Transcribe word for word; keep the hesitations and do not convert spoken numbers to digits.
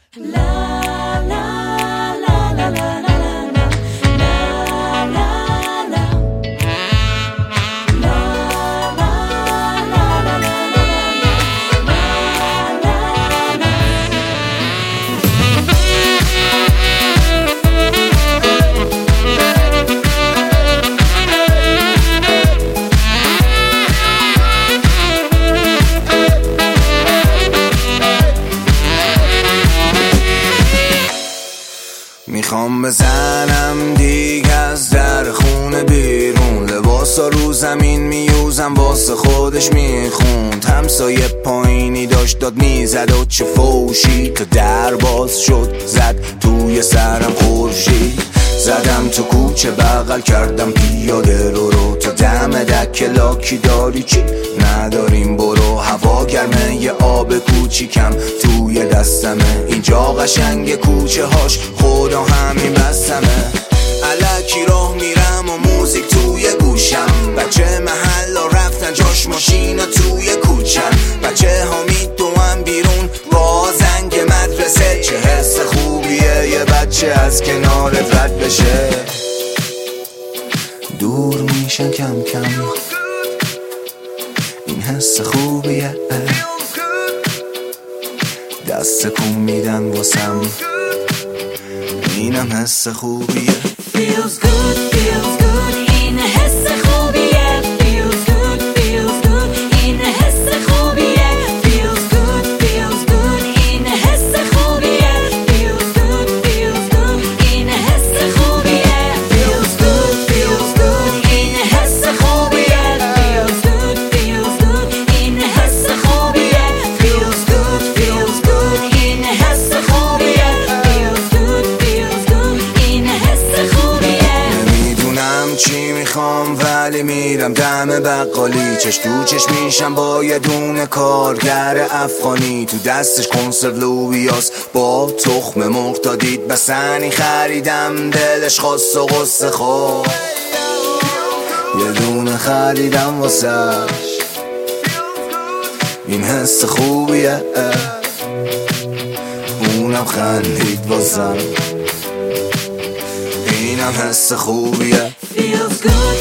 میخوام بزنم دیگه از در خونه بیرون، لباسا رو زمین میوزم واسه خودش میخوند. همسایه پایینی داشت داد میزد و چه فوشی، تا در باز شد زد توی سرم خورشید. زدم تو کوچه بغل کردم پیاده رو رو، تا دم دک لاکی داری چی نداریم برو. هوا گرمه یه آب کوچیکم توی دستمه، اینجا قشنگ کوچه هاش خدا همین بستمه. الکی راه میرم و موزیک توی گوشم، بچه محلا رفتن جاش ماشینا توی کوچم. بچه ها میدوام بیرون با زنگ مدرسه، چه حس خوبیه یه بچه از کنارت رد بشه. دور میشن کم کم، این حس خوبیه، دست کن میدن واسم، اینم حس خوبیه. Feels good, feels good, این حس خوبیه. Feels good, feels good, این حس خوبیه. Feels good, feels good, این حس خوبیه. Feels good, feels good, این حس خوبیه. Feels good, feels good, این حس خوبیه. Feels good, feels good, این حس خوبیه. Feels good, feels good, این حس خوبیه. Feels good, feels good, این حس خوبیه. نمیدونم چی میخوام ولی میرم دم بقالی، چش تو چش میشم با یه دونه کارگر افغانی. تو دستش کنسرو لوبیاس با تخم مرغ، تا دید بسنی خریدم دلش خواست و غصه خود، یه دونه خریدم واسش، این حس خوبیه. اونم خندید واسم، اینم حس خوبیه. Feels good,